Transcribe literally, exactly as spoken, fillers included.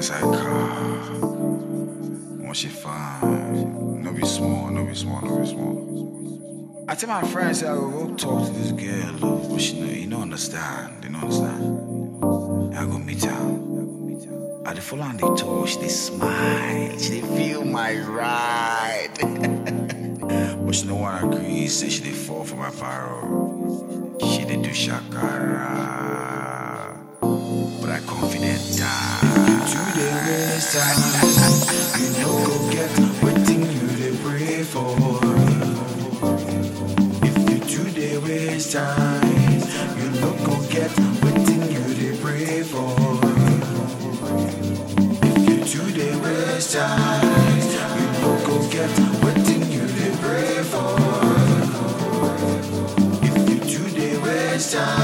inside car. When she fine, no be small, no be small, no be small. I tell my friends say I go go talk to this girl, but she know, you don't understand, they don't understand. I go meet her. I dey follow and they talk, she dey smile, she dey feel my ride. But she don't wanna agree, say she dey fall for my paro. She dey do shakara. But I confident die. To the waste time, you know go get waiting you dey pray for. If you to the waste time, you know go get waiting you dey pray for. If you to the waste time, you know go get waiting you dey pray for. If you to the waste time.